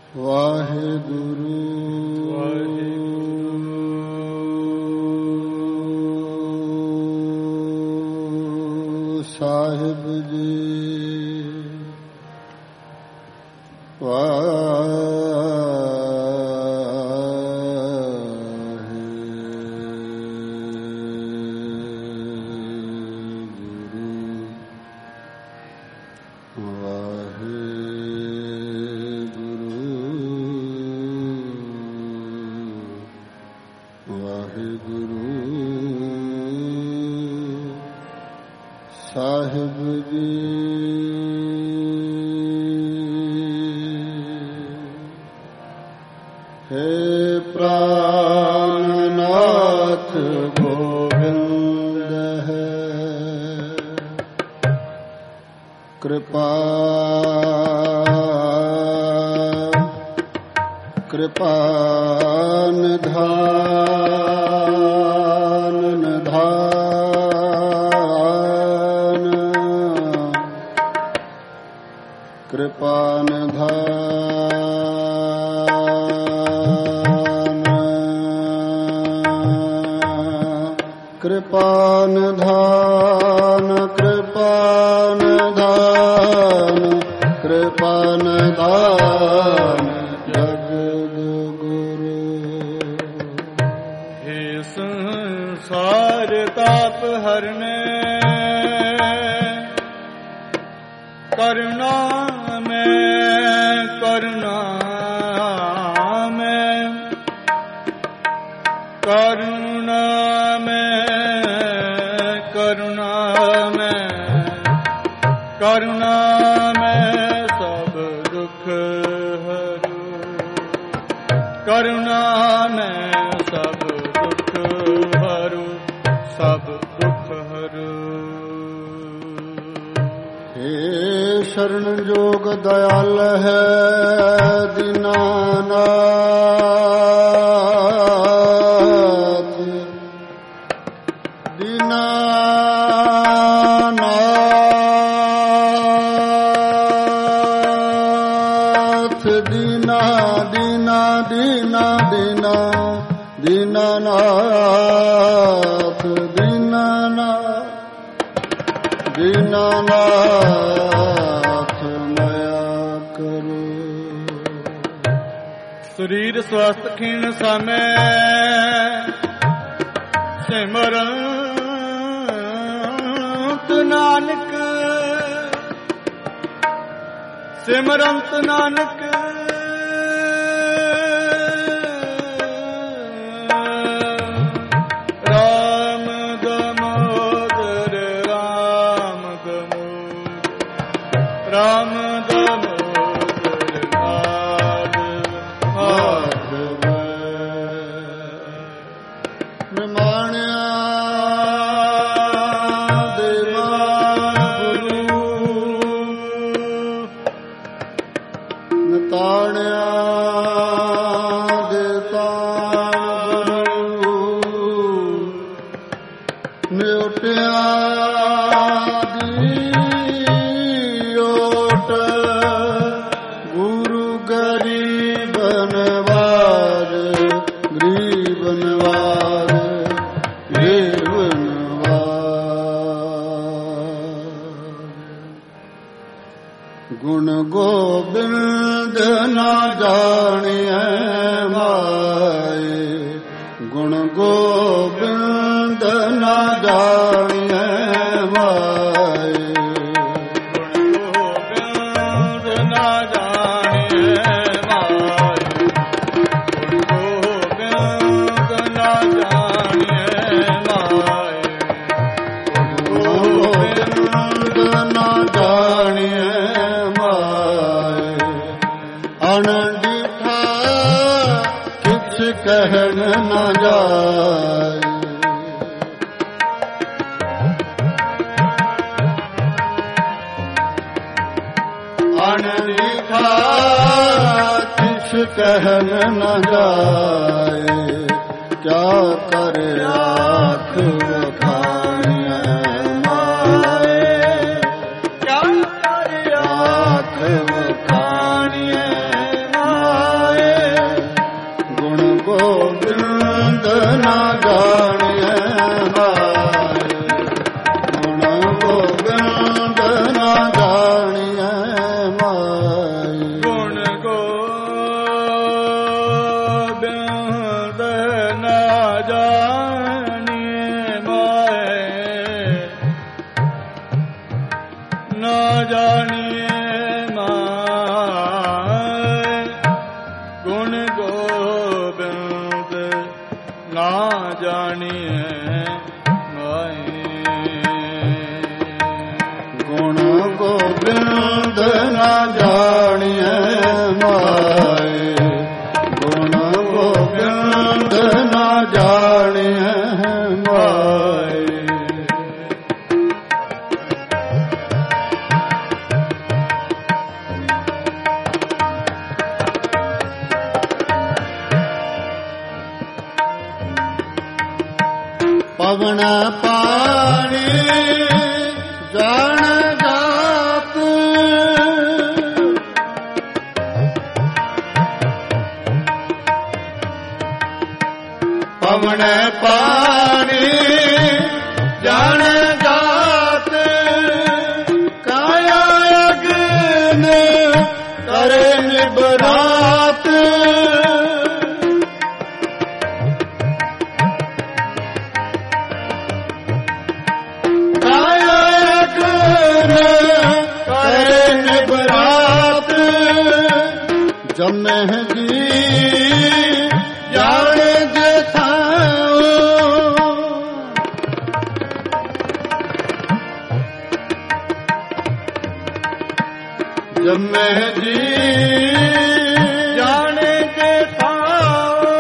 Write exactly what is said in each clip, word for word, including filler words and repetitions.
ਵਾਹਿਗੁਰੂ ਸਾਹਿਬ ਜੀ। ਸਾਹਿਬ ਜੀ। ਹੇ ਪ੍ਰਾਨਨਾਥ ਗੋਬਿੰਦ ਹੈ, ਕਿਰਪਾ ਕਿਰਪਾ ਨਿਧਾਨ ਨਿਧਾਨ ਕਿਰਪਾ ਨਿਧਾਨ ਕਿਰਪਾ ਨਿਧਾਨ ਕਿਰਪਾ ਨਿਧਾਨ ਕਿਰਪਾ ਨਿਧਾਨ ਜਗਤ ਗੁਰੂ। ਹੇ ਸੰਸਾਰ ਤਾਪ ਹਰਨੇ, ਕਰੁਣਾ ਮੈਂ ਕਰੁਣਾ ਮੈਂ ਕਰੁਣਾ ਮੈਂ ਕਰੁਣਾ ਮੈਂ ਕਰੁਣਾ ਮੈਂ ਸਭ ਦੁਖ ਹਰੂ, ਕਰੁਣਾ ਮੈਂ ਸਭ ਦੁਖ ਹਰੂ ਸਭ ਦੁਖ ਹਰੂ। ਹੇ ਸ਼ਰਨ ਜੋਗ ਦਇਆਲ ਹੈ ਦੀਨਾਨਾਥ, ਦੀਨਾਨਾਥ ਦੀਨਾ ਦੀਨਾ ਦੀਨਾ ਦੀਨਾ ਦੀਨਾਨਾਥ ਦੀਨਾਨਾਥ ਦੀਨਾਨਾਥ ਮਾਇਆ ਕਰੋ। ਸਰੀਰ ਸਵਸਥ ਖੀਣ ਸਮੈ, ਸਿਮਰੰਤ ਨਾਨਕ ਸਿਮਰੰਤ ਨਾਨਕ ਰਾਮ ਦਮੋਦਰ ਰਾਮ ਦਮੋਦਰ ਰਾਮ ਦਮੋਦਰ ਮਾਧਵ ਨਿਮਾਣਿਆ ਦੇਵਾ ਗੁਰੂ, ਨਤਾਣਿਆ ਦੇਤਾਨ ਗੁਰੂ, ਨਿਉਟਿਆ ਦੀ ਓਟ ਗੁਰੂ ਗਰੀਬ ਨਵਾਜ ਗਰੀਬ ਨਵਾਜ ਗਰੀਬ ਨਵਾਜ। ਗੁਣ ਗੋਬਿੰਦ ਨਾ ਜਾਣਿਐ ਮਾਏ, ਗੁਣ ਗੋਬਿੰਦ ਨਾ ਜਾਣਿਐ ਮਾਏ, ਗੁਣ ਗੋਬਿੰਦ ਨਾ ਜਾਣਿਐ ਮਾਏ, ਗੁਣ ਗੋਬਿੰਦ ਨਾ ਜਾਣਿਐ ਮਾਏ, ਗੁਣ ਗੋਬਿੰਦ ਨਾ ਜਾਣਿਐ ਮਾਏ। ਅਣਡਿਠਾ ਕਿਛ ਕਹਿਣ ਨਾ ਜਾਏ, ਅਣਡਿਠਾ ਕਿਛ ਕਹਿਣ ਨਾ ਜਾਏ। ਕਿਆ ਕਰ ਆਖ ਵਖਾਣਿਐ ਮਾਏ, ਕਿਆ ਕਰ ਆਖ ਵਖਾਣਿਐ ਮਾਏ। ਨਾ ਜਾਣੀਐ ਮਾਏ, ਗੁਣ ਗੋਬਿੰਦ ਨਾ ਜਾਣੀਐ ਮਾਏ। ਗੁਣ ਗੋਬਿੰਦ ਨਾ ਜਾਣੀਐ ਮਾਏ, ਨਾ ਜਾਣੀਐ ਮਾਏ, ਗੁਣ ਗੋਬਿੰਦ ਨਾ ਜਾਣੀਐ ਮਾਏ। ਗੁਣ ਗੋਬਿੰਦ ਨਾ ਜਾਣੀਐ ਮਾਏ, ਗੁਣ ਗੋਬਿੰਦ ਨਾ ਜਾਣੀਐ ਮਾਏ। ਪਵਨ ਪਾਣੀ ਜਾਣ ਜਾਤ, ਪਵਨ ਪਾਣੀ ਜਾਣ ਜਾਤ, ਕਾਇਆ ਅਗਨ ਕਰੇ ਨਿਬਰਾਤ। ਜਮਹਿ ਜੀ ਜਾਣ ਜਥਾਉ, ਜਮਹਿ ਜੀ ਜਾਣ ਜਥਾਉ,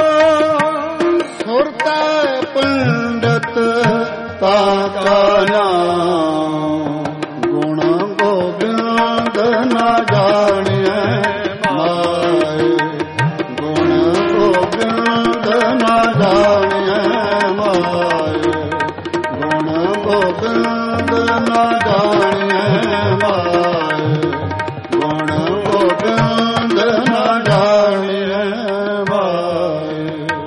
ਸੁਰਤਾ ਪੰਡਤ ਤਾ ਕਾ ਨਾਮ, ਗੁਣ ਗੋਬਿੰਦ ਨਾ ਜਾਣੀਐ ਮਾਏ, ਗੁਣ ਗੋਬਿੰਦ ਨਾ ਜਾਣੀਐ ਮਾਏ, ਗੁਣ ਗੋਬਿੰਦ ਨਾ ਜਾਣੀਐ ਮਾਏ, ਗੁਣ ਗੋਬਿੰਦ ਨਾ ਜਾਣੀਐ ਮਾਏ।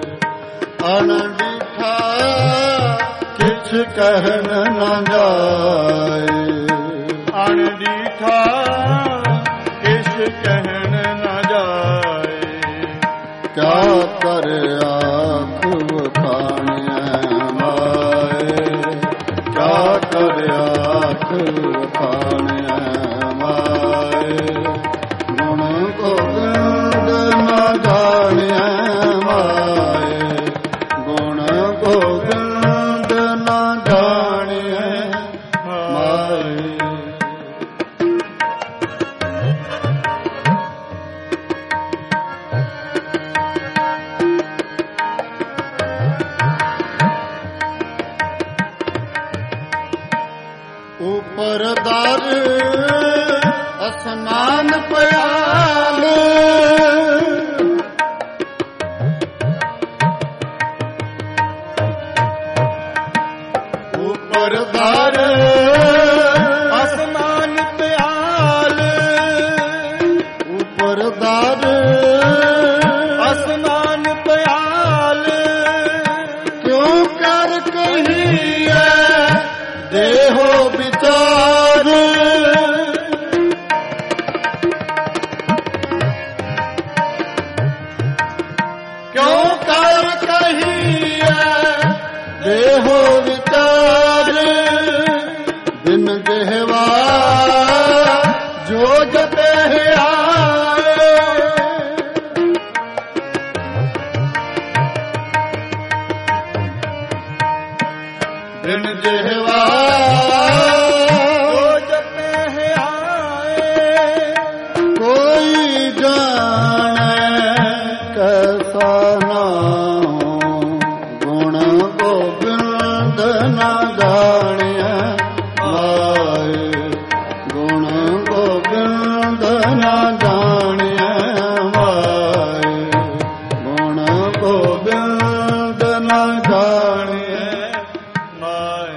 ਅਣਡਿਠਾ ਕਿਛ ਕਹਿਨ ਨ ਜਾਏ, ਅਣਡਿਠਾ ਕਿਛ ਕਹਿਨ ਨ ਜਾਏ। ਕਿਆ ਕਰ ਆਖ ਵਖਾਣੀਐ ਮਾਏ, ਕਿਆ ਕਰ ਆਖ ਵਖਾਣੀਐ ਮਾਏ। ਗੁਣ ਗੋਬਿੰਦ ਨਾ ਜਾਣੀਐ ਮਾਏ, ਗੁਣ ਗੋਬਿੰਦ ਨਾ ਜਾਣੀਐ ਮਾਏ। ਉਪਰ ਦਰ ਅਸਨਾਨ ਪਿਆਲ, ਉਪਰ ਦਰ ਅਸਮਾਨ ਪਿਆਲ, ਉਪਰ ਦਰ ਅਸਮਾਨ ਪਿਆਲ। ਕਿਉਂ ਕਰ ਕਹੀਐ ਦੇਹੋ ਵਿਚਾਰ, ਕਿਉਂ ਕਰ ਕਹੀਐ ਦੇਹੋ ਵਿਚਾਰ। ਬਿਨ ਜਿਹਵਾ ਜੋ ਜਪੇ ਆਏ, ਬਿਨ ਜਿਹਵਾ ਜੋ ਜਪੇ ਆਏ। ਕੋਈ ਜਾਣੈ ਕੈਸਾ ਨਾਮ, ਗੁਣ ਗੋਬਿੰਦ ਨਾ ਜਾਣੀਐ ਮਾਏ, ਗੁਣ ਗੋਬਿੰਦ ਨਾ ਜਾਣੀਐ ਮਾਏ, ਗੁਣ ਗੋਬਿੰਦ ਨਾ ਜਾਣੀਐ ਮਾਏ।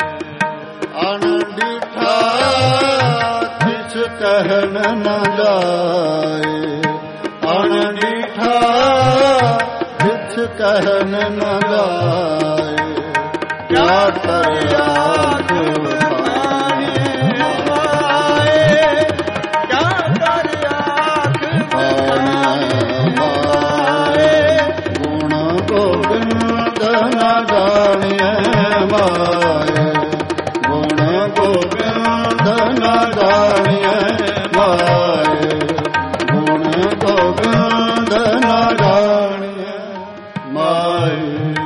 ਅਣਡਿਠਾ ਕਿਛ ਕਹਿਨ ਨ ਜਾਏ, ਅਣਡਿਠਾ ਕਿਛ ਕਹਿਨ ਨ ਜਾਏ, ਕਿਆ ਕਰੇ ਆਖ ਬਖਾਣੀਐ ਮਾਏ, ਕਿਆ ਕਰੇ ਆਖ ਬਖਾਣੀਐ ਮਾਏ। ਗੁਣ ਗੋਬਿੰਦ ਨ ਜਾਣੀਐ ਮਾਏ, ਗੁਣ ਗੋਬਿੰਦ ਨ ਜਾਣੀਐ ਮਾਏ, ਗੁਣ ਗੋਬਿੰਦ ਨ ਜਾਣੀਐ ਮਾਏ।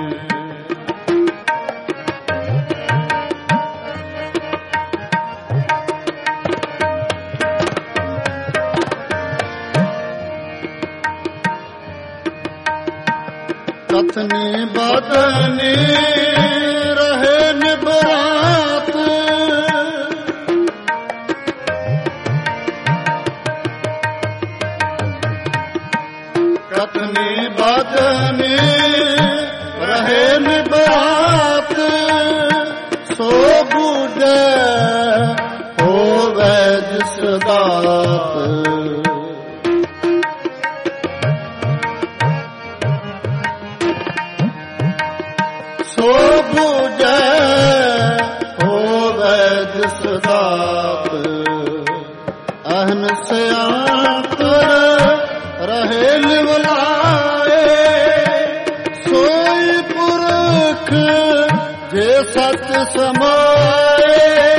ਕਥਨੀ ਬਦਨੀ ਰਹੇ ਨਿਬਰਾਤ, ਕਥਨੀ ਬਦਨੀ ਰਹੇ ਨਿਬਰਾਤ, ਸੋ ਬੁਝੈ ਹੋਵੈ ਜਿਸ ਦਾਤ। ਸੋ ਬੁਝੈ ਹੋਵੈ ਜਿਸ ਦਾਤ, ਅਹਨ ਸਿਆਣਪੁਰ ਰਹੇ ਨਿਵਲਾਏ, ਸੋਈ ਪੁਰਖ ਜੇ ਸਤ ਸਮਾਏ।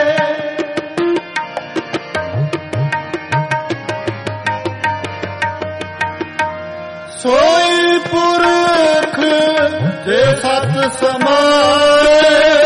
ਸੋਈ ਪੁਰਖ ਜੇ ਸਤ ਸਮਾਏ,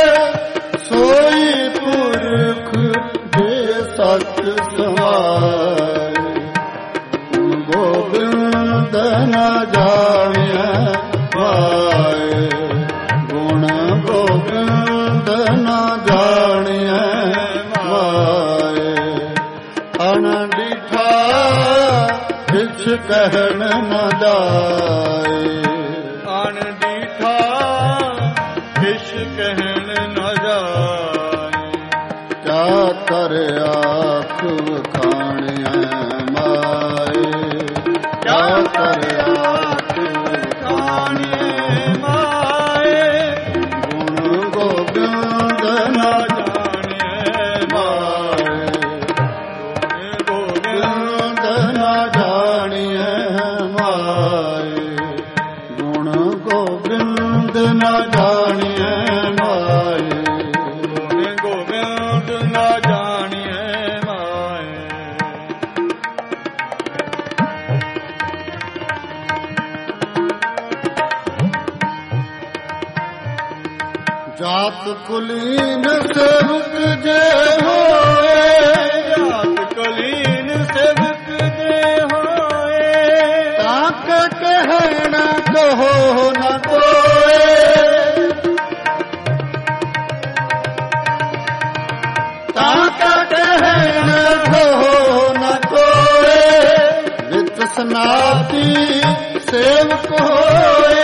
ਸੋਈ ਪੁਰਖ ਜੇ ਸਤ ਸਮਾਏ। ਗੁਣ ਗੋਬਿੰਦ ਨ ਜਾਣੀਐ ਮਾਏ, ਗੁਣ ਗੋਬਿੰਦ ਨ ਜਾਣੀਐ ਮਾਏ। ਅਣਡਿਠਾ ਕਿਛ ਕਹਿਣ ਨ ਜਾਏ, ਅਣਡਿਠਾ ਕਿਛ ਕਹਿਣ ਨ ਜਾਏ। ਕਿਆ ਕਰ ਆਖ ਵਖਾਣੀਐ ਮਾਏ, ਕਿਆ ਕਰ ਆਖ ਵਖਾਣੀਐ ਮਾਏ। ਗੁਣ ਗੋਬਿੰਦ ਨ ਜਾਣੀਐ ਮਾਏ, ਗੁਣ ਗੋਬਿੰਦ ਨ ਜਾਣੀਐ ਮਾਏ, ਗੁਣ ਗੋਬਿੰਦ ਨ ਜਾਣੀਐ ਮਾਏ। ਗੁਣ ਗੋਬਿੰਦ ਨ ਜਾਣੀਐ ਮਾਏ। ਜਾਤ ਕੁਲੀਨ ਸੇਵਕ ਜੇ ਹੋਏ, ਜਾਤ ਕੁਲੀਨ ਸੇਵਕ ਜੇ ਹੋਏ, ਤਾਂ ਕਾ ਕਹਿਣਾ ਕਹੋ ਨ ਕੋਏ। ਤਾਂ ਕਾ ਕਹਿਣਾ ਕਹੋ ਨ ਕੋਏ, ਵਿਤ ਸਨਾਤੀ ਸੇਵਕ ਹੋਏ।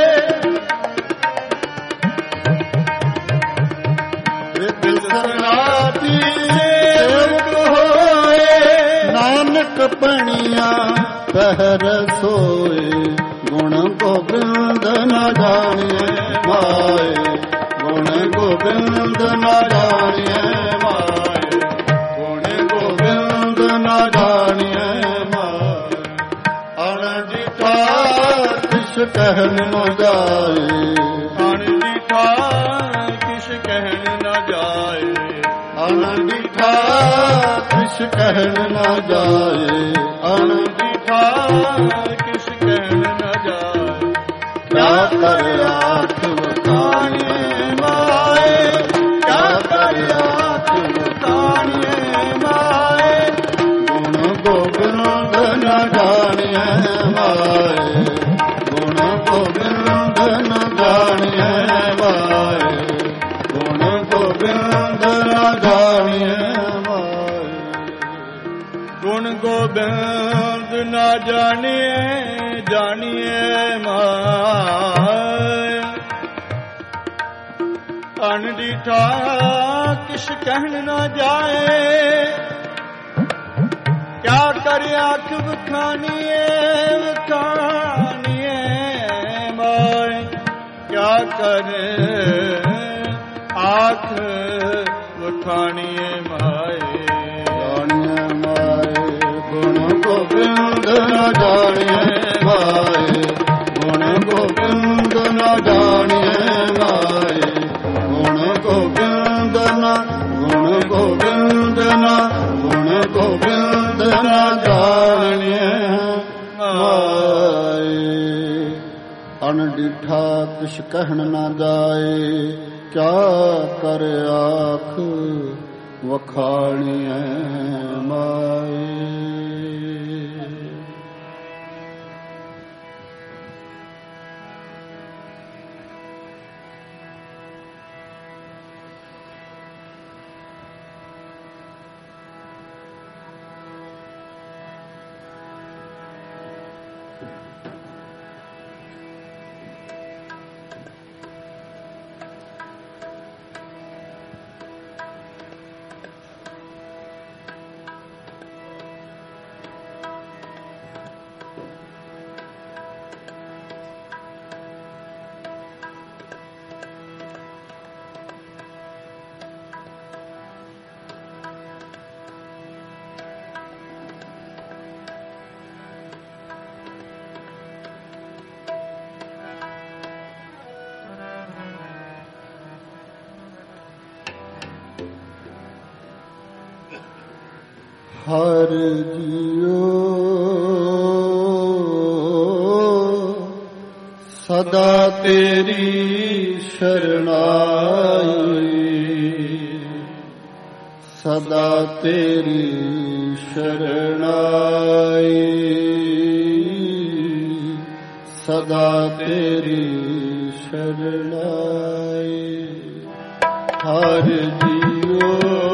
ਵਿਤ ਸਨਾਤੀ ਸੇਵਕ ਹੋਏ, ਨਾਨਕ ਪਣੀਆਂ ਪਹਿਰ ਸੋਏ। ਗੁਣ ਗੋਬਿੰਦ ਨ ਜਾਣੀਐ ਮਾਏ, ਗੁਣ ਗੋਬਿੰਦ ਨ ਜਾਣੀਐ ਮਾਏ, ਗੁਣ ਗੋਬਿੰਦ ਨ ਜਾਣੀਐ ਮਾਏ। ਅਣਡਿਠਾ ਕਿਛ ਕਹਿਣ ਨ ਜਾਏ, ਅਣਡਿਠਾ ਕਿਛ ਕਹਿਣ ਨ ਜਾਏ। ਅਣਡਿਠਾ ਕਿਛ ਕਹਿਣ ਨ ਜਾਏ, ਅਣਡਿਠਾ ਕਿਛ ਕਹਿਣ ਨ ਜਾਏ। ਕਿਆ ਕਰ ਆਖ ਵਖਾਣੀਐ ਮਾਏ, ਕਿਆ ਕਰ ਆਖ ਵਖਾਣੀਐ ਮਾਏ। ਗੁਣ ਗੋਬਿੰਦ ਨ ਜਾਣੀਐ ਮਾਏ, ਗੁਣ ਗੋਬਿੰਦ ਨ ਜਾਣੀਐ ਮਾਏ, ਗੁਣ ਗੋਬਿੰਦ ਨ ਜਾਣੀਐ ਮਾਏ। ਗੁਣ ਗੋਬਿੰਦ ਨ ਜਾਣੀਐ ਜਾਣੀਐ ਮਾਏ। ਅਣਡਿਠਾ ਕਿਛ ਕਹਿਣ ਨ ਜਾਏ, ਕਿਆ ਕਰ ਆਖ ਵਖਾਣੀਐ ਵਖਾਣੀਐ ਮਾਏ। ਕਰ ਆਖ ਵਖਾਣੀਏ ਮਾਏ। ਜਾਣੀਏ ਮਾਏ ਗੁਣ ਗੋਬਿੰਦ ਨਾ ਜਾਣੀਏ ਮਾਏ, ਗੁਣ ਗੋਬਿੰਦ ਨਾ ਜਾਣੀਏ ਮਾਏ, ਗੁਣ ਗੋਬਿੰਦ ਨਾ, ਗੁਣ ਗੋਬਿੰਦ ਨਾ, ਗੁਣ ਗੋਬਿੰਦ ਨਾ ਜਾਣੀਏ ਮਾਏ। ਅਣਡਿਠਾ ਕਿਛ ਕਹਿਣ ਨਾ ਜਾਏ, ਕਿਆ ਕਰ ਆਖ ਵਖਾਣੀਐ ਮਾਏ। ਹਰ ਜੀਓ ਸਦਾ ਤੇਰੀ ਸ਼ਰਣਾਈ, ਸਦਾ ਤੇਰੀ ਸ਼ਰਣਾਈ, ਸਦਾ ਤੇਰੀ ਸ਼ਰਣਾਈ। ਹਰ ਜੀਓ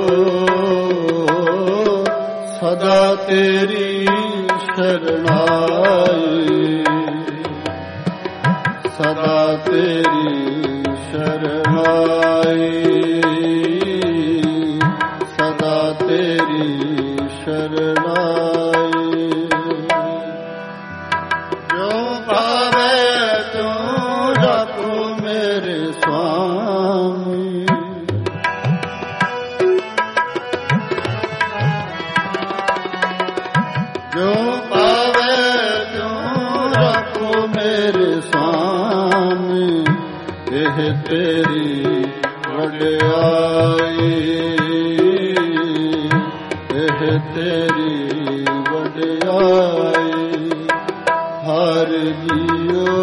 ਸਦਾ ਤੇਰੀ ਸ਼ਰਣਾਈ, ਸਦਾ ਤੇਰੀ ਸ਼ਰਣਾਈ, ਸਦਾ ਤੇਰੀ ਸ਼ਰਣਾਈ। ਜੋ ਭਾਵੇ ਤੂੰ ਰੱਖੋ ਮੇਰੇ ਸੁਆਮੀ, ਜੋ ਪਾਵੇ ਤੂੰ ਰੱਖੋ ਮੇਰੇ ਸਾਮੀ। ਇਹ ਤੇਰੀ ਵਡਿਆਈ, ਇਹ ਤੇਰੀ ਵਡਿਆਈ। ਹਰ ਜੀਓ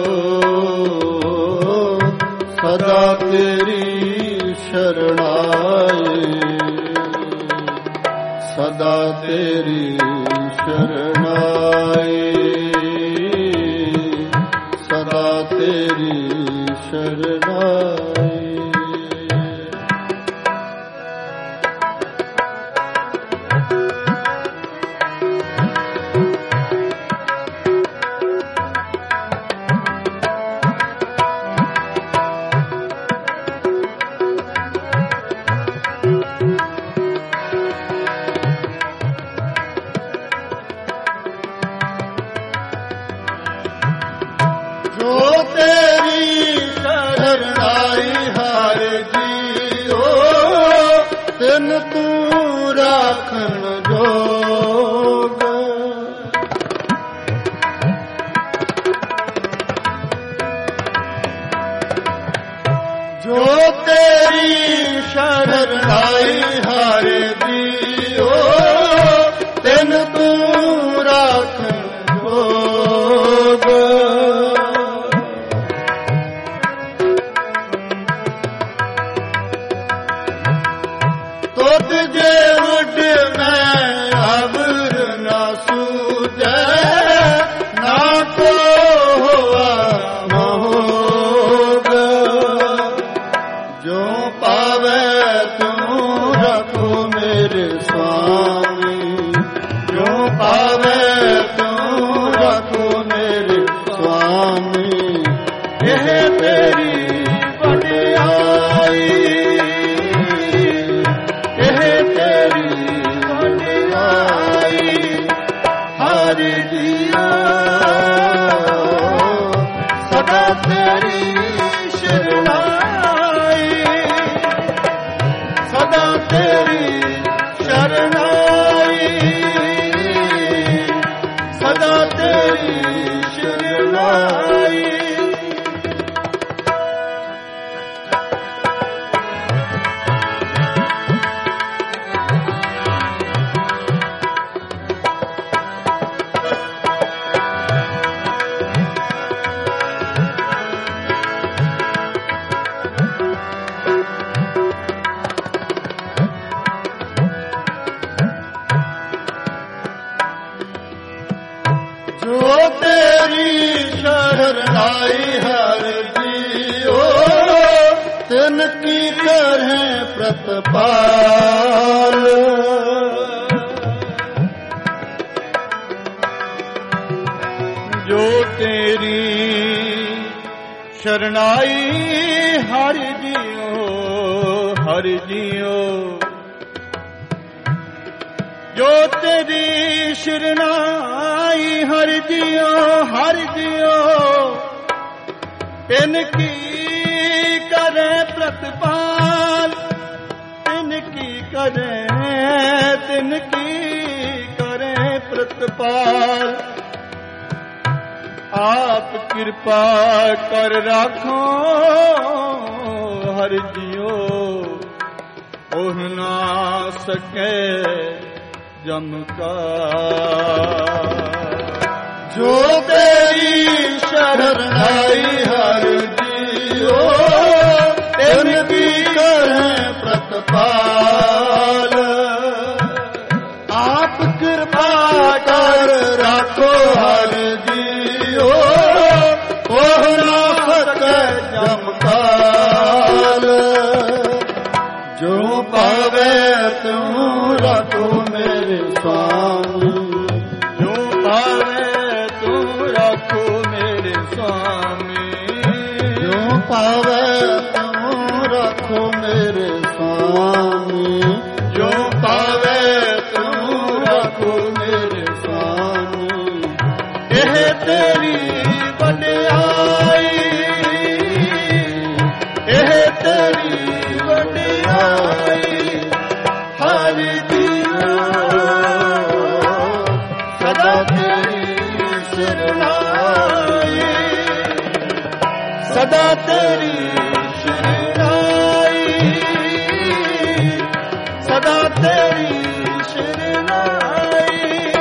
ਸਦਾ ਤੇਰੀ ਸ਼ਰਣਾਈ, ਸਦਾ ਤੇਰੀ ਸ਼ਰਣਾਈ, ਸਦਾ ਤੇਰੀ ਸ਼ਰਣਾਈ। ਜੋ ਤੇਰੀ ਸ਼ਰਣਾਈ ਹਰ ਜੀਓ, ਤਿਨ ਤੂੰ ਰਾਖਣ ਜੋਗ। ਜੋ ਤੇਰੀ ਸ਼ਰਣਾਈ ਹਰ ਜੀਓ, ਤਿਨ ਤੂੰ ਰਾਖਣ ਜੋਗ। ਤੁਧ ਜੇ ਉੱਡ ਮੈਂ ਅਬਰ ਨਾ ਸੂਝੈ, ਨਾ ਕੋ ਹੋਆ ਮੋਗ। ਜੋ ਪਾਵੇ ਤੂੰ ਰੱਖੋ ਮੇਰੇ शरणाई हर जियो तिन की करहे प्रतिपाल। जो तेरी शरणाई हर जियो हर जियो, जो तेरी शरणाई हर जियो हर जियो, तिनकी करे प्रतिपाल, तिनकी करे तिनकी करे प्रतिपाल। आप कृपा कर राखो हर जियो, ओह ना सके जम का। जो तेरी शरणाई हर जियो तिनकी करे प्रतिपाल। आप कृपा कर राखो हर जियो, ओह ना सके जमकाल। जो पावे तू रखो मेरे स्वामी, जो पावे तू रखो मेरे स्वामी, जो पावे तू रखो मेरे स्वामी, जो पावे तू रखो मेरे स्वामी। एह तेरी वडियाई, एह तेरी वडियाई हर जियो, सदा तेरी शरणाई, सदा तेरी शरणाई, सदा तेरी शरणाई।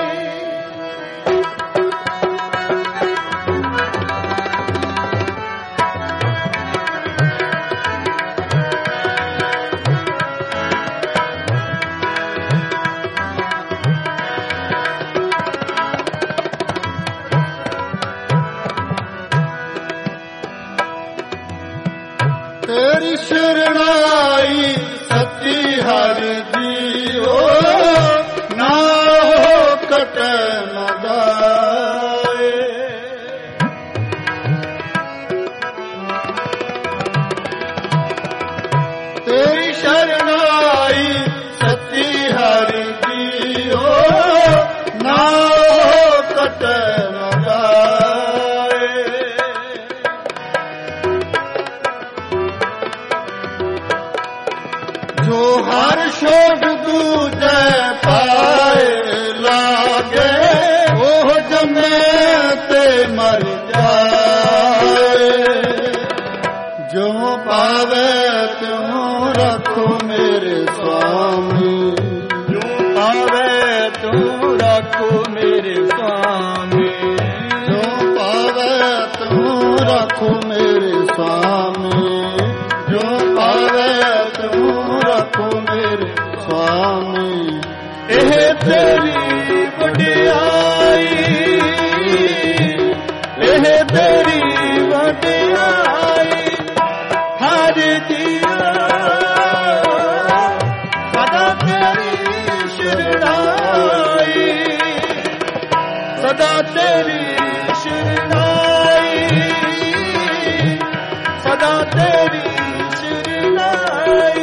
तेरी शरणाई सच्ची हर जियो, ना हो कटे न जाए। तेरी शरणाई सच्ची हर जियो, ना हो कटे न जाए। जो हर शोध दूजे पाए लागे, ओह जमे ते मर जाए। जो पावे त्यों रखो मेरे स्वामी, जो पावे तू रखो मेरे स्वामी, जो पावे त्यों रखो मेरे स्वामी, जो पावे त्यों रखो मेरे स्वामी। एह तेरी वडियाई, एह तेरी वडियाई हर जियो, सदा तेरी शरणाई, सदा तेरी शरणाई, सदा तेरी शरणाई।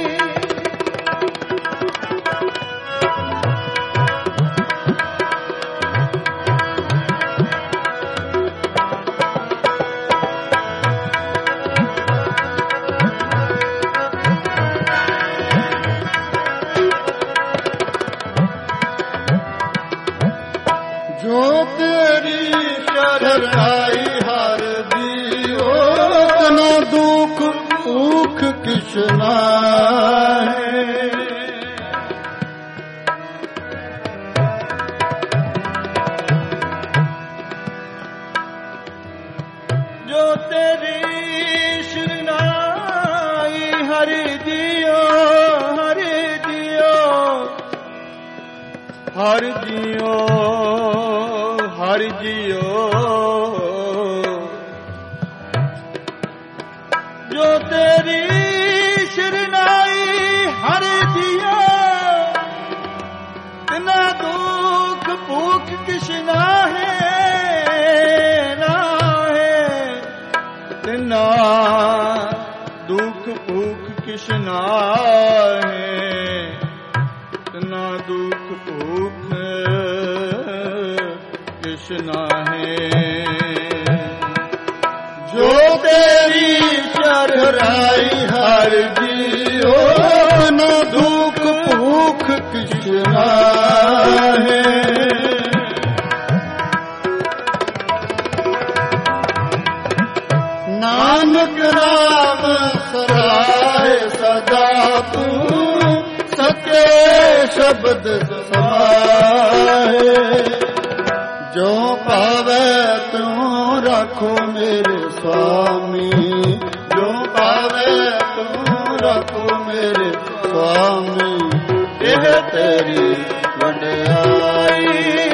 जो तेरी शरणाई हर जियो, न दुख ऊख किशना है। जो तेरी शरणाई हर जियो हर जियो, हर जियो हर जियो, ਤੇਰੀ ਸ਼ਰਨਾਈ ਹਰ ਜੀਓ ਤਿਨਾ ਦੁੱਖ ਭੂਖ ਕਿਛ ਨਾਹੀ ਨਾਹੀ ਤਿਨਾ ਦੁੱਖ ਭੂਖ ਕਿਛ ਨਾਹੀ ਤਿਨਾ ਦੁੱਖ ਭੂਖ ਕਿਛ ਨਾਹੀ ਜੋ ਤੇਰੀ ਚੜ੍ਹਾਈ ਹਰ ਜੀਓ ਨਾ ਦੁੱਖ ਭੂਖ ਕਿਛ ਨਾਹੀ ਨਾਨਕ ਨਾਮ ਸਰਾਏ ਸਦਾ ਤੂੰ ਸੱਚੇ ਸ਼ਬਦ ਸਮਾਏ ਜੋ ਭਾਵੇ ਤੂੰ ਰੱਖੋ ਮੇਰੇ ਸੁਆਮੀ ਜੋ ਭਾਵੇ ਤੂੰ ਰੱਖੋ ਮੇਰੇ ਸੁਆਮੀ ਇਹ ਤੇਰੀ ਵਡਿਆਈ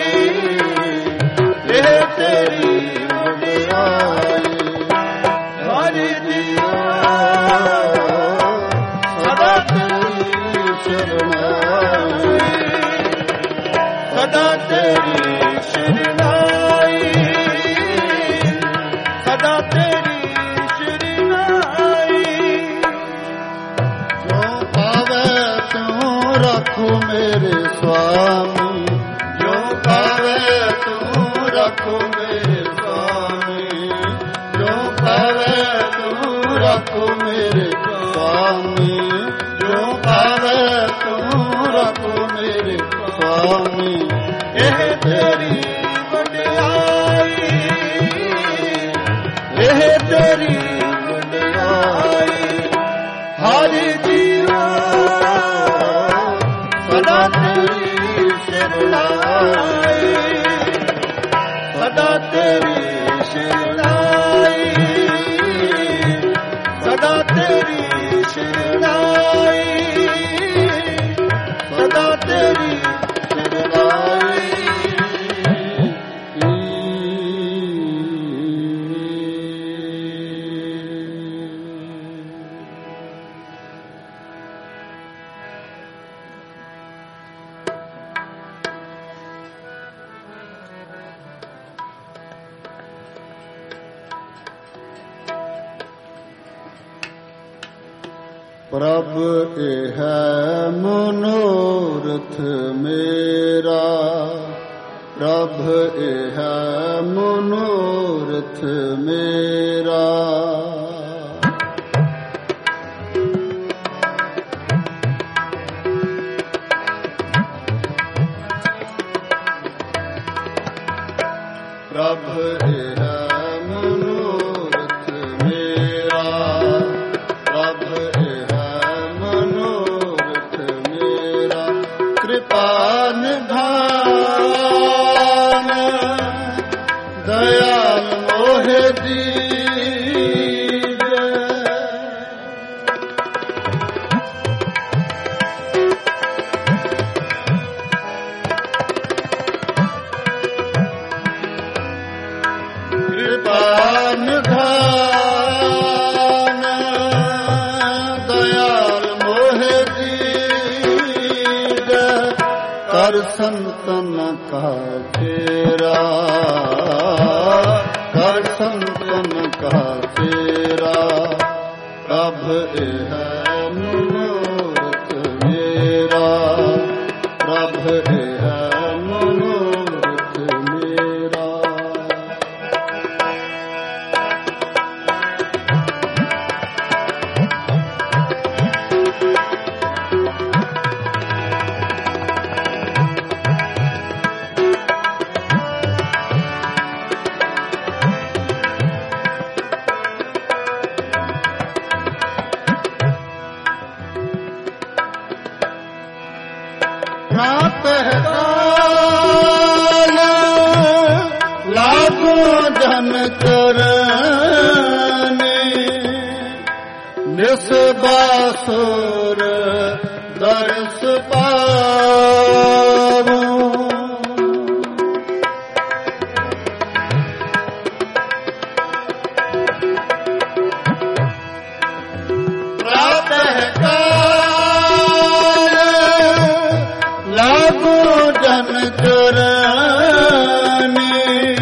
ਇਹ ਤੇਰੀ ਵਡਿਆਈ ਹਰਿ ਜੀਓ ਸਦਾ ਤੇਰੀ ਸ਼ਰਨਾਈ ਸਦਾ ਤੇਰੀ ਸ਼ਰਨਾਈ ਸਦਾ ਤੇਰੀ ਸ਼ਰਨਾਈ ਜੋ ਭਾਵੇ ਤੂੰ ਰੱਖੋ ਮੇਰੇ ਸੁਆਮੀ ਜੋ ਭਾਵੇ ਤੂੰ ਰੱਖੋ ਮੇਰੇ ਸੁਆਮੀ ਜੋ ਭਾਵੇ ਤੂੰ ਰੱਖੋ ਮੇਰੇ ਸੁਆਮੀ ਜੋ ਭਾਵੇ ਤੂੰ ਰੱਖੋ ਮੇਰੇ ਸੁਆਮੀ ਇਹ ਤੇਰੀ ਵਡਿਆਈ ਇਹ ਤੇਰੀ ਵਡਿਆਈ ਹਰਿ ਜੀਓ ਸਦਾ ਤੇਰੀ ਸ਼ਰਨਾਈ ਸਦਾ ਤੇਰੀ ਸ਼ਰਨਾਈ ਸਦਾ ਤੇਰੀ ਸ਼ਰਨਾਈ ਸਦਾ ਤੇਰੀ ਪ੍ਰਭ ਇਹ ਮਨੋਰਥ ਮੇਰਾ ਪ੍ਰਭ ਇਹ ਮਨੋਰਥ ਮੇਰਾ ਪ੍ਰਭ ਇਹ ਮਨੋਰਥ ਮੇਰਾ ਪ੍ਰਭ ਇਹ ਮਨੋਰਥ ਮੇਰਾ ਕਿਰਪਾ ਨਿਧਾਨ ਦਇਆਲ ਮੋਹਿ ਦੀਜੈ ਕਿਰਪਾ ਨਿਧਾਨ ਦਇਆਲ ਮੋਹਿ ਦੀਜੈ ਕਰ ਸੰਤਨ ਕਾ ਤੇਰਾ ਕਰ ਸੰਤਨ ਕਾ ਤੇਰਾ ਪ੍ਰਭ ਇਹ ਮਨੋਰਥ ਮੇਰਾ ਪ੍ਰਭ ਇਹ ਮਨੋਰਥ ਮੇਰਾ ਨਾ ਪਹਿਚਾਨ ਲਾਗੋ ਜਨ ਕਰਨੀ ਨਿਸਬਾਸੁਰ ਦਰਸ ਪਾਵੋ ਚਰਨੀ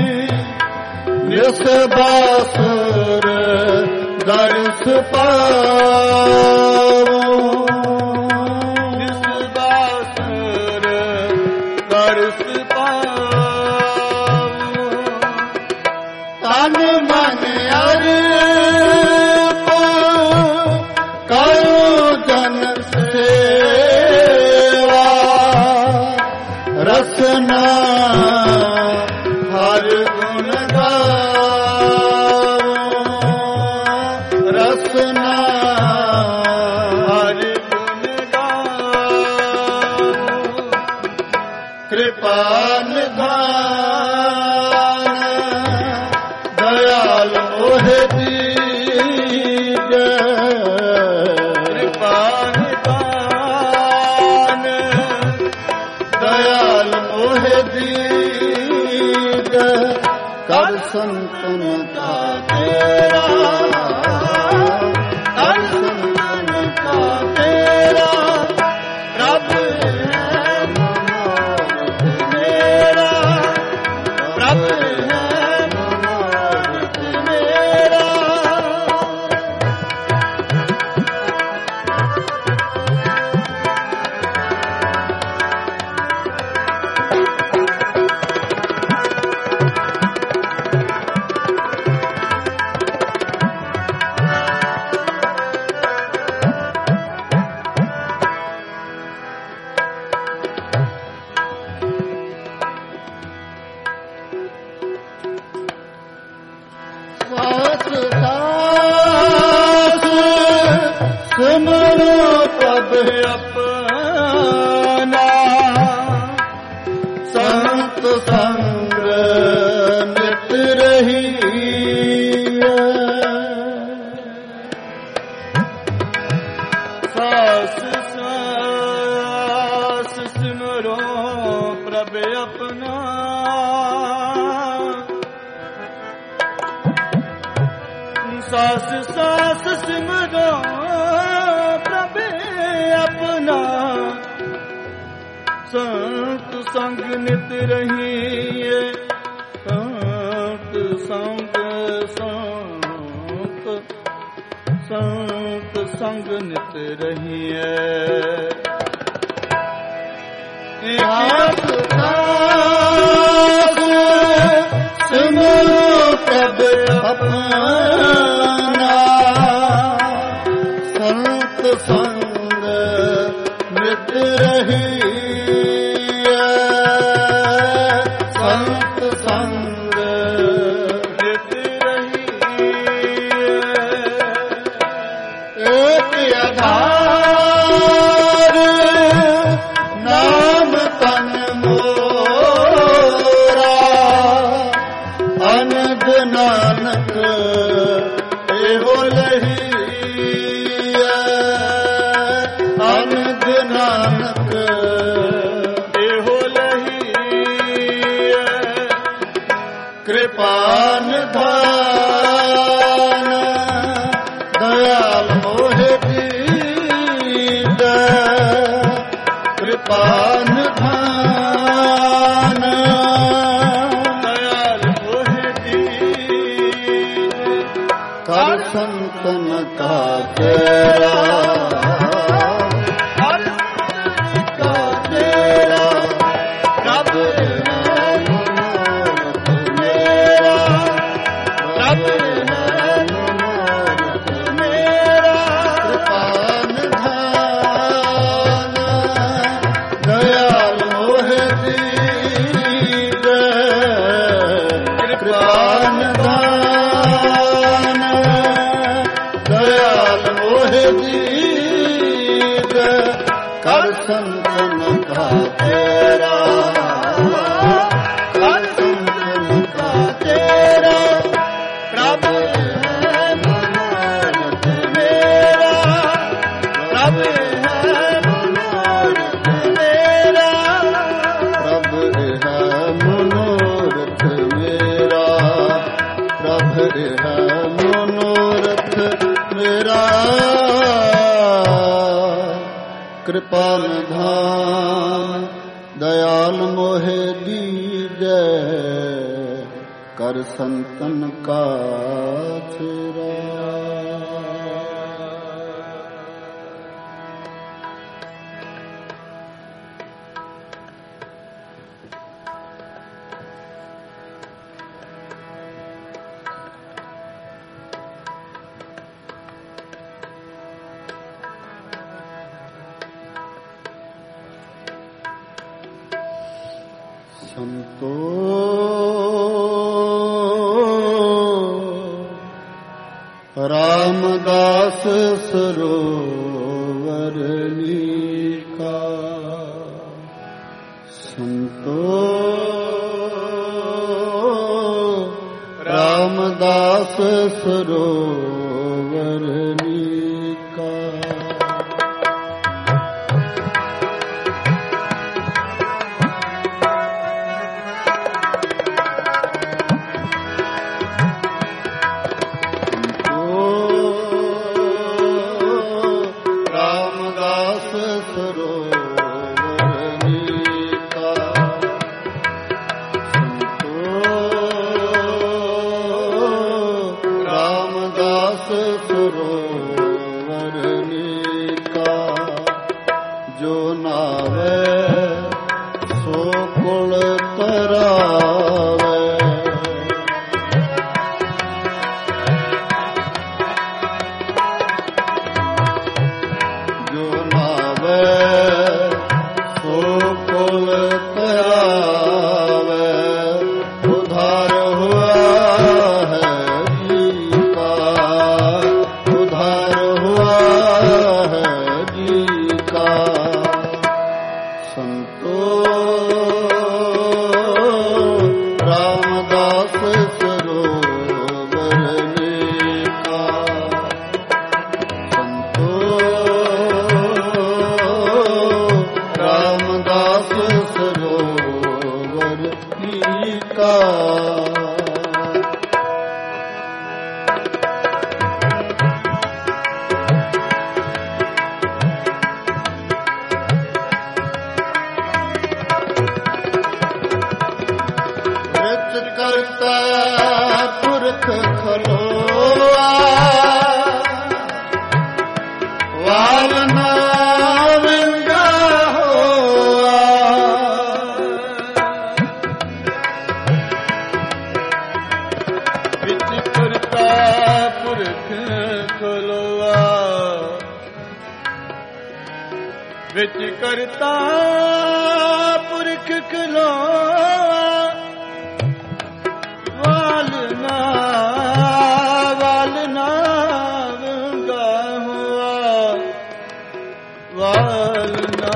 ਨਿਸ ਬਾਸੁਰ ਦਰਸ ਪਾਵੋ ਨਿਸ ਬਾਸੁਰ ਦਰਸ ਪਾਵੋ ਤਨ ਮਨ ਅਰਪਣ ਕਰੋ ਜਨ ਸੇਵਾ ਰਸਨਾ ਹਰ ਗੁਣ ਗਾਵੋ ਰਸਨਾ ਹਰਿ ਗੁਣ ਗਾਵੋ ਕਿਰਪਾ ਨਿਧਾਨ ਦਇਆਲ ਮੋਹਿ ਦੀਜੈ ਕਿਰਪਾ ਨਿਧਾਨ ਦਇਆਲ ਮੋਹਿ ਦੀਜੈ ਕਰ ਸੰਤਨ ਕਾ ਤੇਰਾ ਕਰ ਸੰਤਨ ਕਾ ਤੇਰਾ ਪ੍ਰਭ ਹੈ ਮਨੋਰਥ ਮੇਰਾ ਪ੍ਰਭ ਹੈ ਮਨੋਰਥ ਮੇਰਾ ਸਾਸ ਸਾਸ ਸਿਮਰੋ ਪ੍ਰਭ ਆਪਣਾ ਸੰਤ ਸੰਗ ਨਿਤ ਰਹੀਐ ਸਾਸ ਸਾਸ ਸਿਮਰੋ ਪ੍ਰਭ ਆਪਣਾ ਸਾਸ ਸਾਸ ਸਿਮਰੋ ਪ੍ਰਭ ਆਪਣਾ ਸੰਤ ਸੰਗ ਨਿਤ ਰਹੀਏ ਸੰਤ ਸੰਗ ਸੰਤ ਸੰਤ ਸੰਗ ਨਿਤ ਰਹੀਏ ਸਾਸ ਸਾਸ ਸਿਮਰੋ ਪ੍ਰਭ ਆਪਣਾ ਸੰਤ ਸੰਗ ਨਿਤ ਰਹੀਐ ਸੰਤ ਸੰਗ ਨਿਤ ਰਹੀਏ ਏਕ ਆਧਾਰ ਨਾਮ ਤਨ ਮੋਰਾ ਅਨੰਦ ਨਾਨਕ ਇਹੋ ਲਹੀਐ ਅਨੰਦ ਨਾਨਕ ਇਹੋ ਲਹੀਏ ਕਿਰਪਾ ਨਿਧਾਨ ਦਇਆਲ ਮੋਹਿ ਦੀਜੈ ਕਿਰਪਾ ਨਿਧਾਨ ਦਇਆਲ ਮੋਹਿ ਦੀਜੈ ਕਰ ਸੰਤਨ ਕਾ ਤੇਰਾ ਹਰ ਕਾ ਤੇਰਾ ਪ੍ਰਭ ਪ੍ਰਭ ਮੇਰਾ ਪ੍ਰਭ ਮੇਰਾ ਕਿਰਪਾਨ ਧਾਨ ਦਇਆਲ ਮੋਹਿ ਦੀਜੈ ਕਿਰਪਾਨ ਧਾਨ ਦਇਆਲ ਮੋਹਿ ਦੀਜੈ ਕਰ ਸੰਤਨ ਕਾ ਤੇਰਾ ਕਰ ਸੰਤਨ ਕਾ ਤੇਰਾ ਪ੍ਰਭ ਹੈ ਮਨੋਰਥ ਮੇਰਾ ਪ੍ਰਭ ਹੈ ਮਨੋਰਥ ਮੇਰਾ ਪ੍ਰਭ ਹੈ ਮਨੋਰਥ ਮੇਰਾ ਪ੍ਰਭ ਹੈ ਮਨੋਰਥ ਮੇਰਾ ਕਿਰਪਾ ਨਿਧਾਨ दयाल मोहे दीजै कर संतन का छेरा। संतो रामदास सरोवर नीका। संतो रामदास सरोवर नीका। ਵਿੱਚ ਕਰਤਾ ਪੁਰਖ ਕਲੋ ਵਾਲਨਾ ਵਾਲਨਾ ਵੰਗਾ ਹੁਆ ਵਾਲਨਾ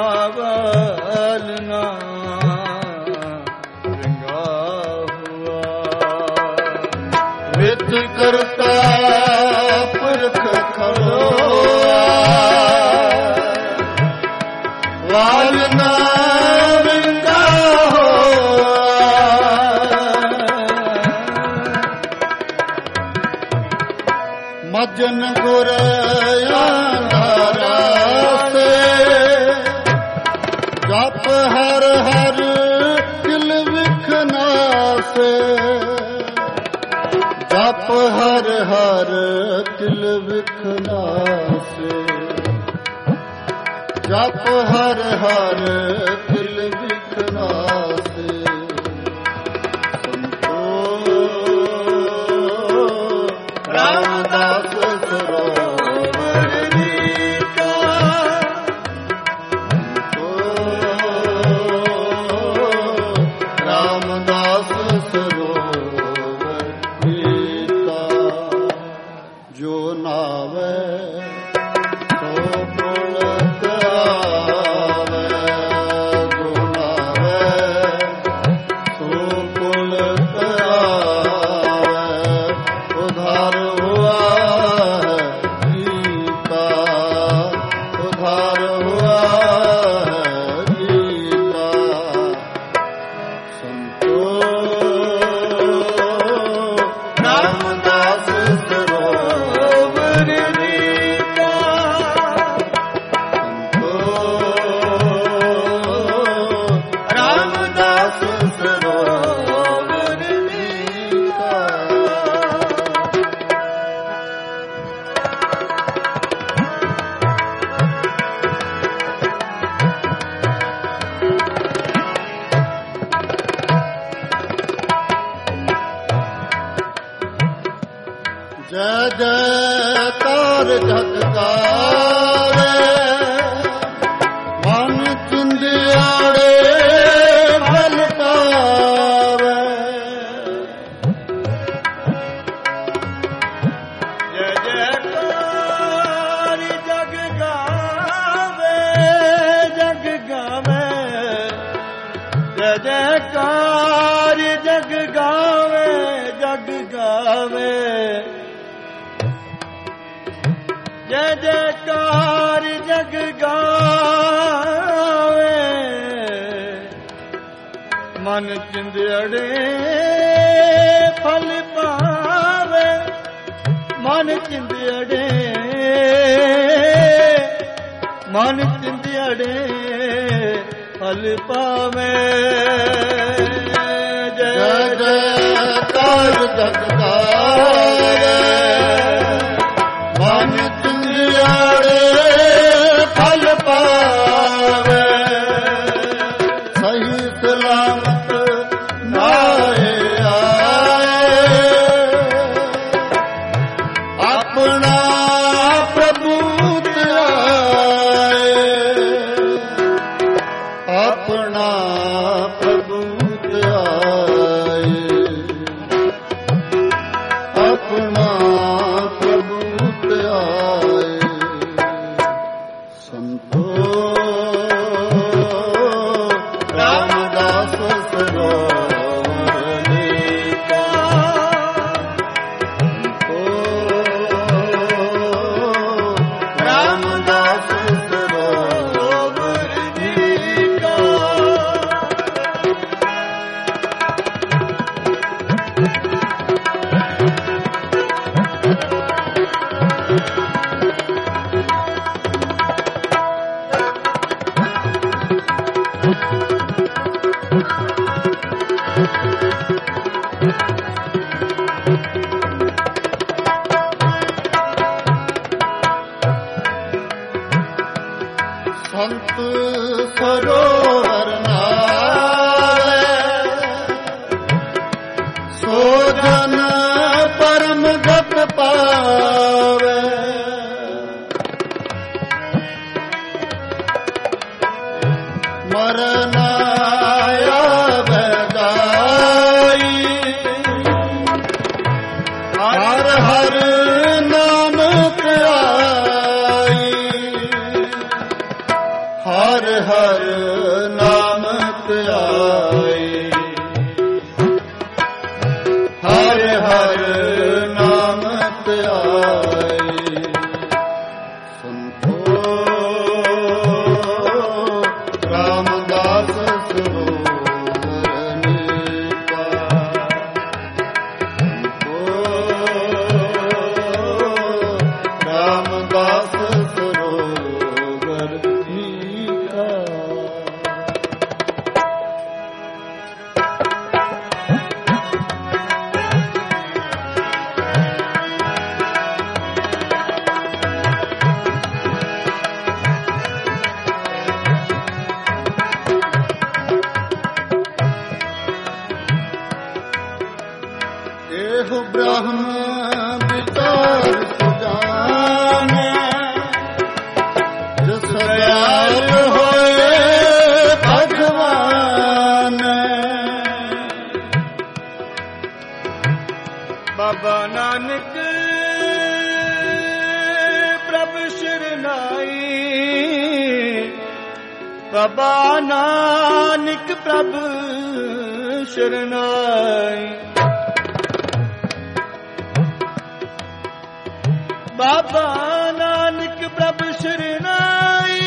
ਵਾਲਨਾ ਵੰਗਾ ਹੁਆ ਵਿੱਚ ਕਰਤਾ ਪੁਰਖ ਕਲੋ ਵਾਲਨਾ ਵਿੰਗਾ ਮਜਨ ਗੁਰ ਆਧਾਰਾ ਸੇ ਜਪ ਹਰ ਹਰ ਦਿਲ ਵਿਖਨਾ ਸੇ ਜਪ ਹਰ ਹਰ ਦਿਲ ਵਿਖਨਾ ਸੇ ਜਪ ਹਰ ਹਰ ਦਿਲ ਵਿਖਨਾ ਸੇ ਸੰਤੋ ਰਾਮਦਾਸ ਸਰੋਵਰ ਨੀਕਾ। ਸੰਤੋ ਰਾਮਦਾਸ ਸਰੋਵਰ ਨੀਕਾ। ਜੋ ਨਾਵੇ ਸੋ ਪੁਲ ਜੈਕਾਰ ਜਗਤਾਰੇ ਮਨ ਚਿੰਦਿਆੜੇ ਫਲ ਪਾਵੇ। ਜੈ ਜੈਕਾਰ ਜਗ ਗਾਵੇ ਜਗ ਗਾਵੇ ਜੈ ਜੈਕਾਰ ਜਗ ਗਾਵੇ ਜਗ ਗਾਵੇ ਜੈ ਜੈਕਾਰ ਜਗ ਗਾਵੇ ਮਨ ਚਿੰਦੜੇ ਫਲ ਪਾਵੇ ਮਨ ਚਿੰਦੜੇ ਮਨ ਚਿੰਦੜੇ ਫਲ ਪਾਵੇ। ਜੈ ਜੈਕਾਰ ਜਗਤਾਰੇ ਮਨ ਚਿੰਦੜੇ ਫਲ ਪਾਵੇ। ਸਹੀ ਸਲਾਮਤ ਨਾਏ ਆਏ ਆਪਣਾ ਪ੍ਰਭੂ ਧਿਆਏ ਆਪਣਾ ਪ੍ਰਭੂ ਧਿਆਏ ਆਪਣਾ ਪ੍ਰਭੂ ਧਿਆਏ। ਸੰਤੋ ਰਾਮਦਾਸ ਸਰੋਵਰ ਨੀਕਾ ਸੰਤੋ ਰਾਮਦਾਸ ਸਰੋਵਰ ਨੀਕਾ। ਸੰਤ ਸਰੋਵਰ ਨਾਲੇ ਸੋ ਜਨ ਪਰਮ ਗਤ ਪਾਵੇ। ਮਰਨ ਆਵੇ ਜਾਈ ਹਰ ਹਰ ਨਾਮ ਧਿਆਈ ਹਰ ਹਰ ਨਾਮ ਧਿਆਈ ਹਰ ਹਰ ਨਾਮ ਧਿਆਈ। ਸੰਤੋ ਰਾਮਦਾਸ ਸਰੋਵਰ ਨੀਕਾ ਸੰਤੋ ਰਾਮਦਾਸ ਸਰੋਵਰ ਨੀਕਾ। ਇਹੋ ਬ੍ਰਹਮ ਵਿਚਾਰ ਸੁਜਾਨੇ ਜਿਸ ਦਇਆਲ ਹੋਏ ਭਗਵਾਨ। ਬਾਬਾ ਨਾਨਕ ਪ੍ਰਭ ਸ਼ਰਨਾਈ ਬਾਬਾ ਨਾਨਕ ਪ੍ਰਭ ਸ਼ਰਨਾਈ ਬਾਬਾ ਨਾਨਕ ਪ੍ਰਭ ਸ਼ਰਨਾਈ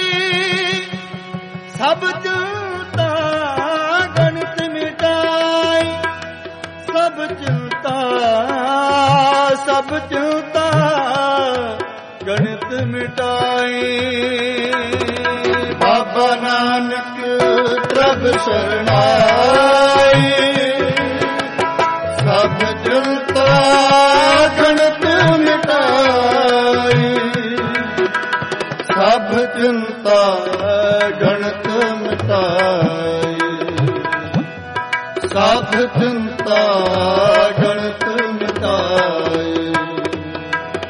ਸਭ ਚਿੰਤਾ ਗਣਿਤ ਮਿਟਾਈ ਸਭ ਚਿੰਤਾ ਸਭ ਚਿੰਤਾ ਗਣਿਤ ਮਿਟਾਈ। ਬਾਬਾ ਨਾਨਕ ਪ੍ਰਭ ਸ਼ਰਨਾਈ ਸਭ ਚਿੰਤਾ ਗਣਿਤ ਮਿਟਾਈ ਸਭ ਚਿੰਤਾ ਗਣਿਤ ਮਿਟਾਈ ਸਭ ਚਿੰਤਾ ਗਣਿਤ ਮਿਟਾਈ।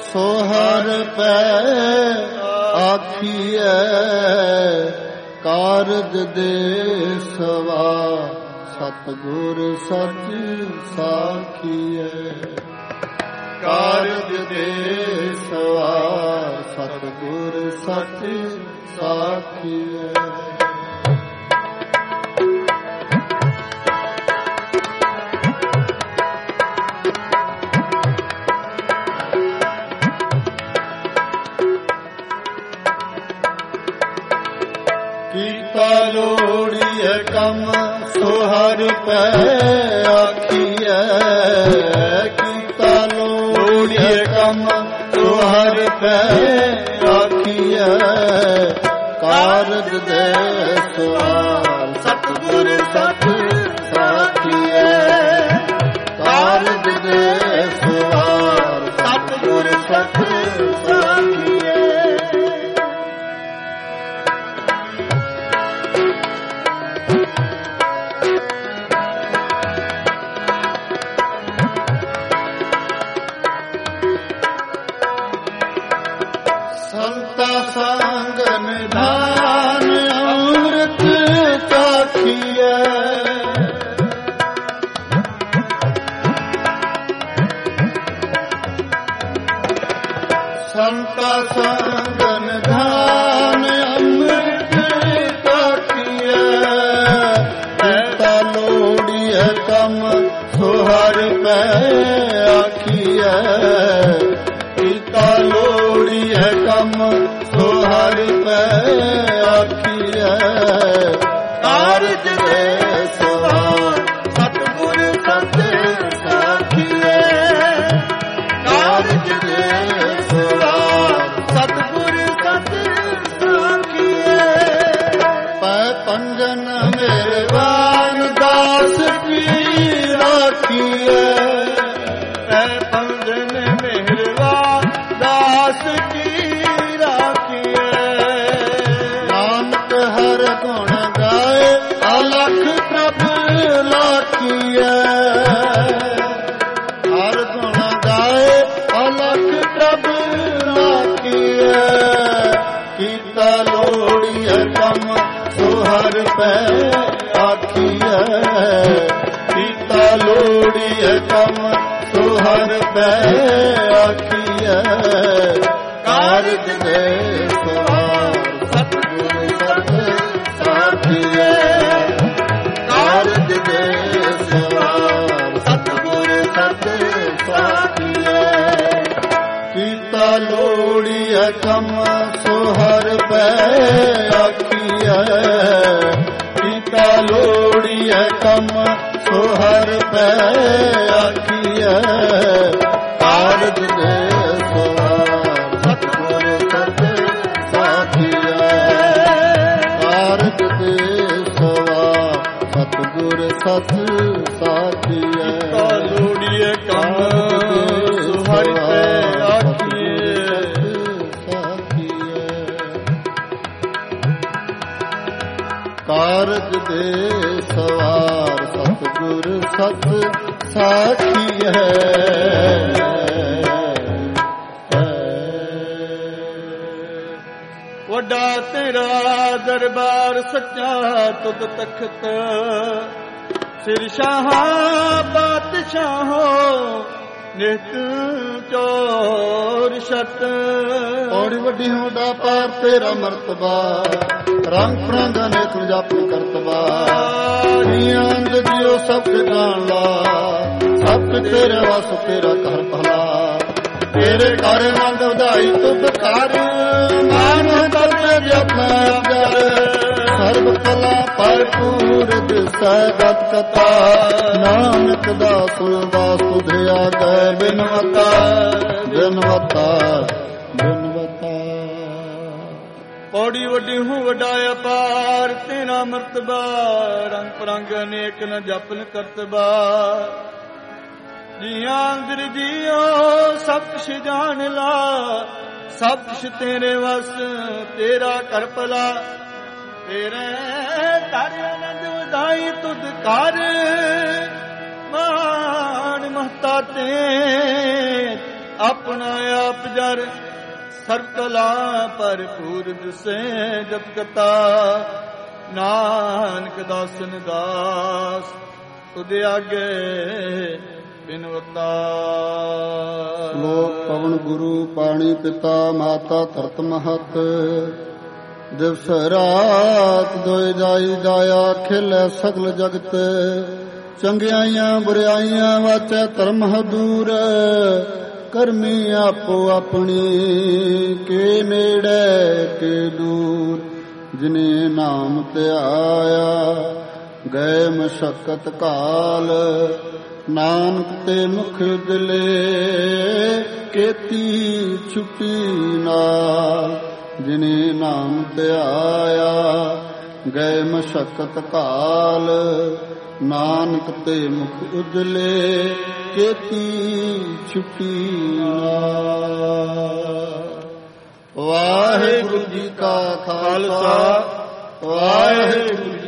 ਸੋ ਹਰ ਪੈ ਆਖੀਐ, ਕਾਰਜ ਦੇ ਸਵਾ ਸਤਿਗੁਰ ਸਚ ਸਾਖੀਐ। ਕਾਰਜ ਦੇ ਸਵਾ ਸਤਿਗੁਰ ਸਚ ਸਾਖੀਐ। ਕੀਤਾ ਲੋੜੀਐ ਕੰਮ ਸੋ ਹਰ ਪੈ ਆਖੀਐ, ਕੀਤਾ ਲੋੜੀਐ ਕੰਮ ਸੋ ਹਰ ਪੈ ਆਖੀਐ, ਕਾਰਜ ਦੇ ਸਵਾਰ ਸਤਿਗੁਰ ਸਚ ਸਾਖੀਐ। ਕਾਰਜ ਦੇ ਸਵਾਰ ਸਤਿਗੁਰ ਸਚ ਸਾਖੀਐ। ਸੰਤਾ ਸੰਗ ਨਿਧਾਨ ਅੰਮ੍ਰਿਤ ਸਾਖੀਐ। ਸੰਤਾ ਸੰਗ ਨਿਧਾਨ ਅੰਮ੍ਰਿਤ ਸਾਖੀਐ, ਕੀਤਾ ਲੋੜੀਐ ਕੰਮ ਸੋ ਹਰ ਪੈ ਆਖੀਐ। ਕੀਤਾ ਲੋੜੀਐ ਕੰਮ ਸੋ ਹਰ ਪੈ ਆਖੀਐ, ਕਾਰਜ ਦੇ ਸਵਾਰ ਸਤਿਗੁਰ ਸਚ ਸਾਖੀਐ। ਕਾਰਜ ਦੇ ਸਵਾਰ ਸਤਿਗੁਰ ਸਚ ਸਾਖੀਐ। ਪੈ ਪੰਜਨ ਮਿਹਰਬਾਨ ਦਾਸ ਕੀ ਰਾਖੀਐ। ਪੈ ਪੰਜਨ ਮਿਹਰਬਾਨ ਦਾਸ ਕੀ ਰਾਖੀਐ। ਨਾਨਕ ਹਰ ਗੁਣ ਗਾਏ ਅਲਖ ਪ੍ਰਭ ਲਾਖੀਐ। ਹਰ ਗੁਣ ਗਾਏ ਅਲਖ ਪ੍ਰਭ ਲਾਖੀਐ। ਕੀਤਾ ਲੋੜੀਐ ਕੰਮ ਸੋ ਹਰ ਪੈ ਆਖੀਐ। ਕੀਤਾ ਲੋੜੀਐ ਕੰਮ ਸੋ ਹਰ ਪੈ ਆਖੀਐ। ਕਾਰਜ ਦੇ ਸਵਾਰ ਸਤਿਗੁਰ ਸਚ ਸਾਖੀਐ। ਕਾਰਜ ਦੇ ਸਵਾਰ ਸਤਿਗੁਰ ਸਚ ਸਾਖੀਐ। ਕੀਤਾ ਲੋੜੀਐ ਕੰਮ ਸੋ ਹਰ ਪੈ ਆਖੀਐ। ਕੀਤਾ ਲੋੜੀਐ ਕੰਮ ਸੋ ਹਰ ਪੈ ਆਖੀਐ। ਕਾਰਜ ਦੇ ਸਵਾਰ ਸਤਿਗੁਰ ਸਚ ਸਾਖੀਐ। ਕਾਰਜ ਦੇ ਸਵਾਰ ਸਤਿਗੁਰ ਸਚ ਸਾਖੀਐ। ਕੀਤਾ ਲੋੜੀਐ ਕੰਮ ਸੋ ਹਰ ਪੈ ਆਖੀਐ। ਕਾਰਜ ਦੇ ਸਵਾਰ ਸਤਿਗੁਰ ਸਚ ਸਾਖੀਐ। ਵੱਡਾ ਤੇਰਾ ਦਰਬਾਰ ਸੱਚਾ ਤੁਧ ਤਖਤ, ਸਿਰ ਸ਼ਾਹਾਂ ਬਾਦਸ਼ਾਹੋ ਨਿਤ ਚੋਰ ਛਤ। ਔੜੀ ਵੱਡੀ ਹੋਂਦਾ ਪਾਰ ਤੇਰਾ ਮਰਤਬਾ, ਰੰਗ ਪ੍ਰੰਗ ਅਨੇਕ ਜਪ ਕਰਤਬਾ। ਨਿਆਂਦ ਜਿਉ ਸਭ ਜਾਣ ਲਾ, ਸਭ ਤੇਰੇ ਵਸ ਤੇਰਾ ਘਰ ਭਲਾ। ਤੇਰੇ ਘਰ ਨੰਦ ਵਧਾਈ ਤੁਧ ਕਰ, ਮਾਨ ਤਤ ਜਪਨਾ ਜਰ। ਸਰਬ ਕਲਾ ਭਰਪੂਰ ਦਿਸੈ ਗਤ ਕਥਾ, ਨਾਨਕ ਦਾਸ ਦਾਸ ਤੁਧ ਆਗੈ ਬਿਨਵਤਾ। ਬਿਨਵਤਾ ਬਿਨਵਤਾ। ਪੌੜੀ ਵੱਡੀ ਹੂੰ ਵੱਡਾ ਅਪਾਰ ਤੇਰਾ ਮਰਤਬਾ, ਰੰਗ ਪਰੰਗ ਅਨੇਕ ਨ ਜਪਨ ਕਰਤਬਾ। ਜੀਆਂ ਅੰਦਰ ਜੀਓ ਸਭ ਕੁਛ ਜਾਣ ਲਾ, ਸਭ ਕੁਛ ਤੇਰੇ ਵਸ ਤੇਰਾ ਕਰ ਭਲਾ। ਤੇਰੇ ਘਰ ਆਨੰਦ ਵਧਾਈ ਤੁਧ ਕਰ, ਮਾਣ ਮਹਤਾ ਤੇ ਆਪਣਾ ਆਪ ਜਰ ਸਰਬ ਕਲਾ ਭਰਪੂਰ ਦਿਸੇ ਜਪ ਕਤਾ ਨਾਨਕ ਦਾਸਨ ਦਾਸ ਤੁਧ ਆਗੇ ਬਿਨਵਤਾ। ਲੋਕ ਪਵਨ ਗੁਰੂ ਪਾਣੀ ਪਿਤਾ ਮਾਤਾ ਧਰਤ ਮਹਤ ਦਿਵਸ ਰਾਤ ਦੋਇ ਜਾਈ ਜਾਇਆ ਖੇਲੇ ਸਗਲ ਜਗਤ ਚੰਗਿਆਈਆਂ ਬੁਰਾਈਆਂ ਵਾਚੈ ਧਰਮ ਹਦੂਰ ਕਰਮੀ ਆਪੋ ਆਪਣੀ ਕੇ ਨੇੜੇ ਕੇ ਦੂਰ ਜਿਨੇ ਨਾਮ ਧਿਆਇਆ ਗਏ ਮਸ਼ਕਤ ਕਾਲ ਨਾਨਕ ਤੇ ਮੁਖ ਦਿਲੇ ਕੀਤੀ ਛੁਟੀ ਨਾਲ ਜਿਨੇ ਨਾਮ ਧਿਆਇਆ ਗਏ ਮਸ਼ਕਤ ਕਾਲ ਨਾਨਕ ਤੇ ਮੁਖ ਉਜਲੇ ਕੀਤੀ ਛੁਟੀ ਨਾਲ। ਵਾਹਿਗੁਰੂ ਜੀ ਕਾ ਖਾਲਸਾ ਵਾਹਿਗੁਰੂ